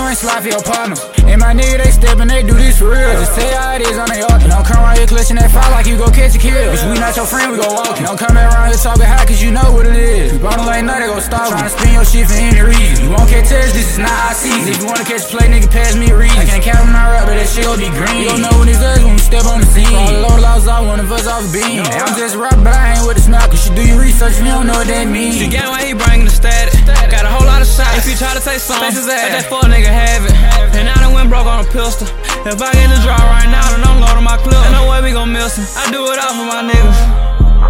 ain't slide for your partner. And my nigga, they steppin', they do this for real. Just tell you how it is on they altar. Don't come around here clutching that fire like you go catch a kill. Bitch, we not your friend, we go walk. Don't come back around here talking high, cause you know what it is. Keep on the lane, now they gon' stop. Tryna spin your shit for any reason. You won't catch test, this is not our season. If you wanna catch a play, nigga, pass me a reason. I can't count on my rap, but that shit gon' be green. You don't know when it's us when we step on the scene. All the low lost out, one of us off a beam. Hey, I'm just a rapper, but I ain't with the snap. Cause you do your research, you don't know what that means. The game why he bringin' the static. Got a whole lot of shots. If you try to take some, let that fuck nigga have it. And I done went broke on a pistol. If I get the draw right now, then I'm loading my clip. Ain't no way we gon' miss him. I do it all for my niggas.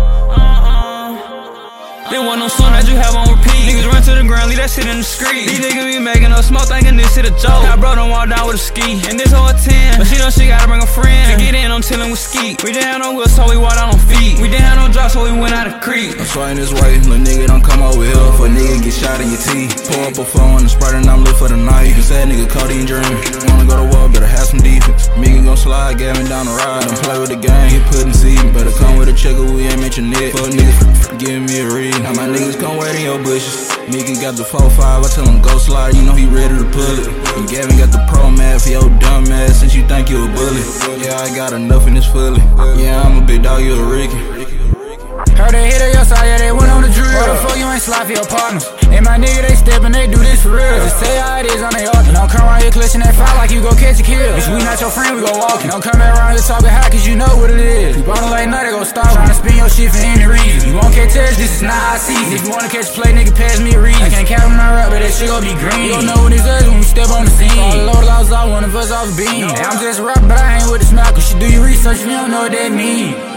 There wasn't no song that you have on repeat. Niggas run to the ground, leave that shit in the street. These niggas be making us smoke, thinking this shit a joke. Now bro don't walk down with a ski, and this whole a 10. But she know she gotta bring a friend. To get in, I'm chillin' with ski. We didn't have no wheels, so we walked out on feet. We didn't have no drop, so we went out the creek. I'm swinging this way, little nigga don't come over here. For a nigga get shot in your teeth. Pour up a phone and Sprite and I'm lit for the night. You say nigga codeine dreaming. Wanna go to war, better have some defense. Megan gon' slide, Gavin down the ride. Don't play with the game, he puttin' seed. Better come with a checker, we ain't mention it. Fuck nigga, giving me a read. Now my niggas come wait in your bushes. Megan got the 4-5, I tell him go slide, you know he ready to pull it. And Gavin got the pro mat for your dumb ass since you think you a bully. Yeah, I got enough in this fully. Yeah, I'm a big dog, you a Ricky. Heard they hit on your side, yeah, they went on the drill. Why the fuck you ain't slide for your partners? And my nigga, they steppin', they do this for real. Just tell you how it is on they altar. Don't come around here clutching that fire like you go catch a kill. Bitch, we not your friend, we go walking. Don't come back around here talking high, cause you know what it is. Keep on the lane, now they gon' stop. Tryna spin your shit for any reason. You won't catch test, this is not our season. If you wanna catch a play, nigga, pass me a reason. I can't count on my rap, but that shit gon' be green. You don't know when it's us when we step on the scene. All the load lost out, one of us off a beam. Hey, I'm just a rapper, but I ain't with the snap. Cause you do your research, you don't know what that mean.